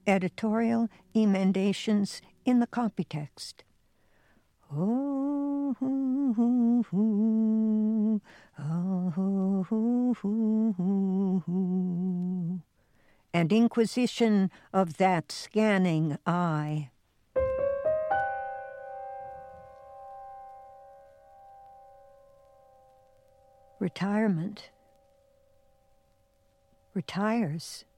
editorial emendations in the copy text. And inquisition of that scanning eye. Retirement retires.